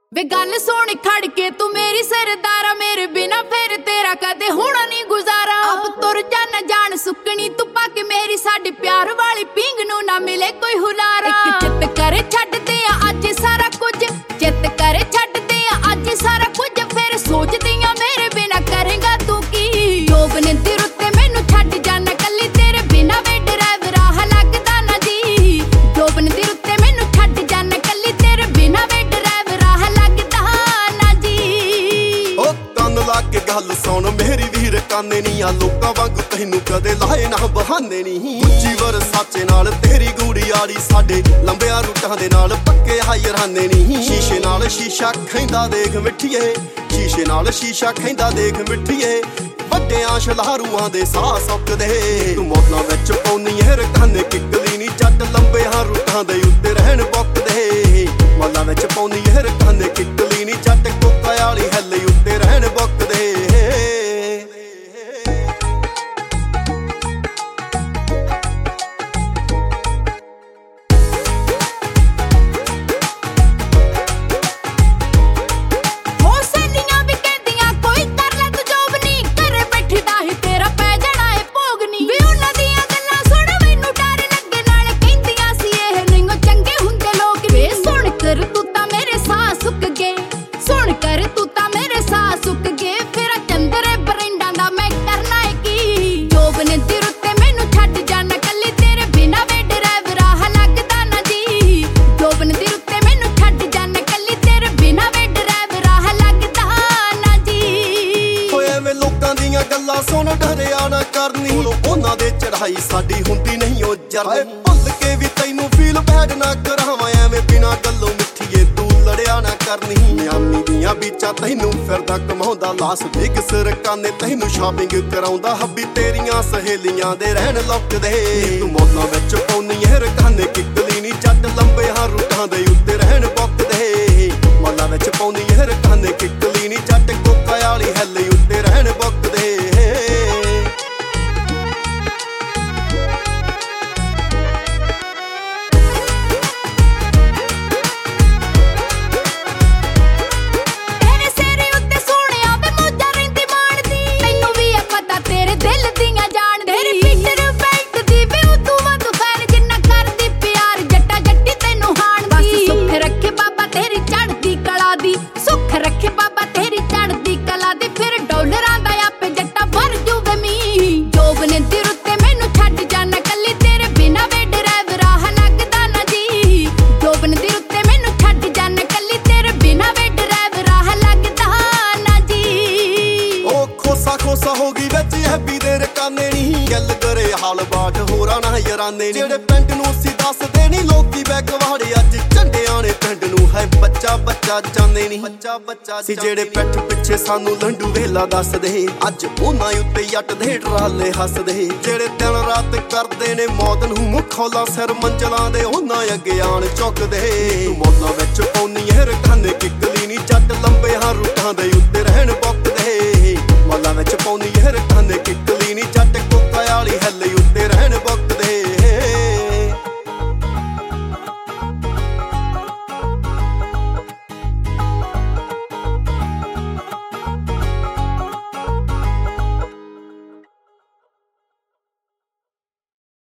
वे गल सुन खड़ के तू मेरी सरदारा, मेरे बिना फिर तेरा कदे होना नहीं गुजारा। अब तुर जा न जान सुकनी तू पाके मेरी, साडी प्यार वाली पिंग नू ना मिले कोई हुलारा। एक चित करे छड्ड दे अज सारा कुछ, चित करे छड्ड दे अज सारा कुछ, फिर सोचदी आ मेरे बिना करेगा तू की। जोब ने दिल उत्ते मैनू छड्ड जाना कल्ली, तेरे बिना वे ड्राइवर आह लगदा ना जी। जोब ने दिल उत्ते मैनू छड्ड जाना कल्ली, तेरे बिना वे ड्राइवर आह लगदा ना जी। ओ कंन ला के गल सुन मेरी वीर काने नी, आ लोकां वांगू तैनू कदे लाए ना बहाने नी। ਉੱਚੀ ਵਰਸਾਚੇ ਨਾਲ ਤੇਰੀ ਗੂੜੀ ਆੜੀ, ਸਾਡੇ ਲੰਬਿਆਂ ਰੂਟਾਂ ਦੇ ਨਾਲ ਪੱਕੇ ਹਾਇਰਾਨੇ ਨੀ। ਸ਼ੀਸ਼ੇ ਨਾਲ ਸ਼ੀਸ਼ਾ ਖੈਂਦਾ ਦੇਖ ਮਿੱਠੀਏ, ਸ਼ੀਸ਼ੇ ਨਾਲ ਸ਼ੀਸ਼ਾ ਖੈਂਦਾ ਦੇਖ ਮਿੱਠੀਏ, ਵੱਡਿਆਂ ਸ਼ਲਾਰੂਆਂ ਦੇ ਸਾਹ ਸੁੱਕਦੇ। ਤੂੰ ਮੋਲਾਂ ਵਿੱਚ ਪਾਉਣੀ ਐ ਰਕਾਨੇ ਕਿੱਕਲੀ ਨੀ, ਜੱਟ ਲੰਬਿਆਂ ਰੂਟਾਂ ਦੇ ਉੱਤੇ ਰਹਿਣ ਬੁੱਕਦੇ। ਮੋਲਾਂ ਵਿੱਚ ਪਾਉਣੀ ਐ ਰਕਾਨੇ ਕਿੱਕਲੀ ਨੀ, ਜੱਟ ਕੋਕਾ ਵਾਲੀ ਹੱਲੇ ਉੱਤੇ ਰਹਿਣ ਬੁੱਕਦੇ। ਗੱਲਾਂ ਸੁਣ ਡਰਿਆ ਨਾ ਕਰਨੀ, ਉਹਨਾਂ ਦੇ ਚੜਾਈ ਸਾਡੀ ਹੁੰਦੀ ਨਹੀਂ ਉਹ ਜਰਨੀ। ਭੁੱਲ ਕੇ ਵੀ ਤੈਨੂੰ ਫੀਲ ਬੈਡ ਨਾ ਕਰਾਵਾਂ, ਐਵੇਂ ਬਿਨਾ ਗੱਲੋਂ ਮਿੱਠੀਏ ਤੂੰ ਲੜਿਆ ਨਾ ਕਰਨੀ। ਮਿਆਮੀ ਦੀਆਂ ਬੀਚਾਂ ਤੈਨੂੰ ਫਿਰਦਾ ਕਮਾਉਂਦਾ, ਲਾਸ ਵੇਗਸ ਰਕਾਨੇ ਤੈਨੂੰ ਸ਼ਾਪਿੰਗ ਕਰਾਉਂਦਾ। ਹੱਬੀ ਤੇਰੀਆਂ ਸਹੇਲੀਆਂ ਦੇ ਰਹਿਣ ਲੁੱਕਦੇ। ਤੂੰ ਮੌਲਾਂ ਵਿੱਚ ਪਾਉਣੀ ਐ ਰਕਾਨੇ ਕਿੱਕਲੀ ਨੀ, ਜੱਟ ਲੰਬਿਆਂ ਰੂਟਾਂ ਦੇ ਉੱਤੇ ਰਹਿਣ ਬੁੱਕਦੇ। ਮੌਲਾਂ ਵਿੱਚ ਪਾਉਣੀ ਐ ਰਕਾਨੇ ਕਿੱਕਲੀ ਨੀ, ਜੱਟ ਕੋਕਾ ਵਾਲੀ ਹੱਲੇ ਉੱਤੇ ਰਹਿਣ ਬੁੱਕਦੇ। ਖੋਸਾ ਹੋ ਗਈ ਵਿੱਚ ਹੈਪੀ ਦੇ ਰਕਾਨੇ ਨੀ, ਗੱਲ ਕਰੇ ਹਾਲ ਬਾਟ ਹੋਰਾਂ ਨਾ ਯਾਰਾਨੇ। ਜਿਹੜੇ ਪਿੰਡ ਨੂੰ ਸੀ ਦੱਸਦੇ ਨੀ ਲੋਕੀ ਬੈਕਵਾੜੇ, ਅੱਜ ਝੰਡਿਆਂ ਨੇ ਪਿੰਡ ਨੂੰ ਹੈ ਬੱਚਾ ਬੱਚਾ ਜਾਂਦੇ ਨੀ। ਬੱਚਾ ਸੀ ਜਿਹੜੇ ਪਿੱਠ ਪਿੱਛੇ ਸਾਨੂੰ ਲੰਡੂ ਵੇਲਾ ਦੱਸਦੇ, ਅੱਜ ਉਹਨਾਂ ਉੱਤੇ ਜੱਟ ਦੇ ਟਰਾਲੇ ਹੱਸਦੇ। ਜਿਹੜੇ ਦਿਨ ਰਾਤ ਕਰਦੇ ਨੇ ਮੌਤ ਨੂੰ ਮੁਖੌਲਾ, ਸਿਰ ਮੰਜ਼ਲਾਂ ਦੇ ਉਹਨਾਂ ਅੱਗੇ ਆਣ ਚੁੱਕਦੇ। ਤੂੰ ਮੌਲਾਂ ਵਿੱਚ ਪਾਉਣੀ ਐ ਰਕਾਨੇ ਕਿੱਕਲੀ ਨੀ, ਜੱਟ ਲੰਬਿਆਂ ਰੂਟਾਂ ਦੇ ਉੱਤੇ ਰਹਿਣ ਬੁੱਕ